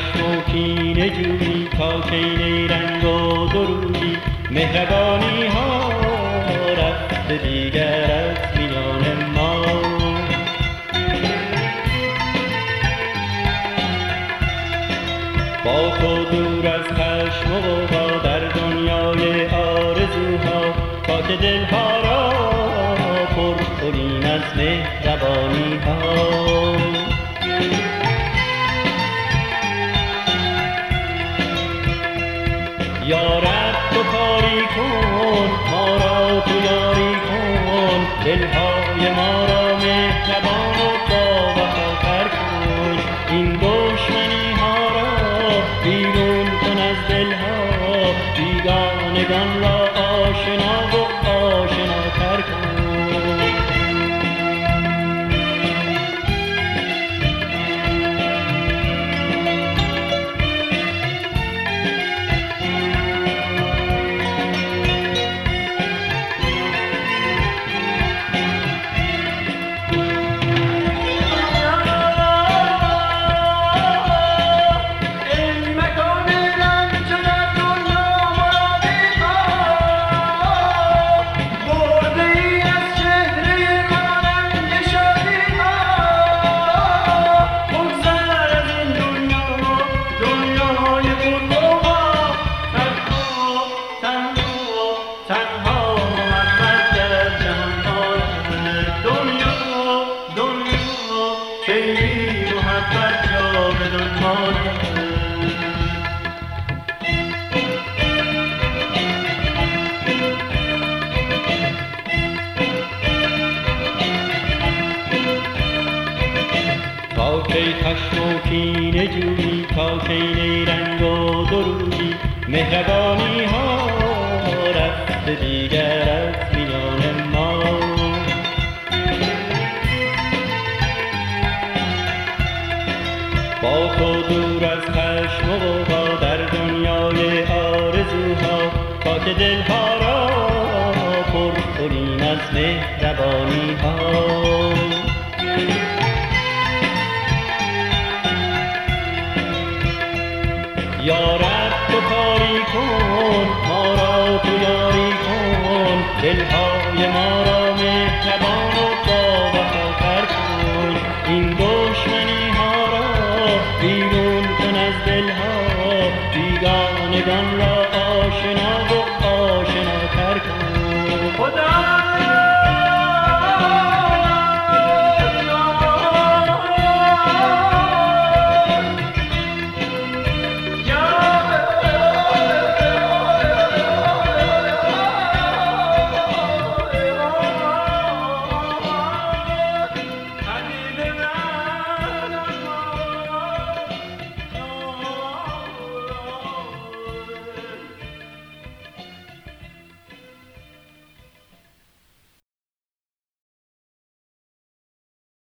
خشم و کینه جویی تا کی نیرنگ و درودی مهربانی ها رفت دیگر از میان ما. با تو دور از خشم و غوغا در دنیای آرزوها تا که دلها را پر کنیم از مهربانی ها. یا رب تو کاری کن ما را تو یاری کن دلهای ما را مهربان و باوفاتر کن. این دشمنی ها را بیرون کن از دلها بیگانگان را آشنا و آشناتر کن. تا کی خشم و کینه جویی تا کی نیرنگ و درودی مهربانی ها رفت دیگر از میان ما. با تو دور از خشم و غوغا در دنیای آرزوها تا که دلها را پر کنیم از مهربانی ها. یا رب تو کاری کن ما را تو یاری کن دلهای ما را مهربان و باوفاتر کن. این دشمنی ها را بیرون کن از دلها بیگانگان را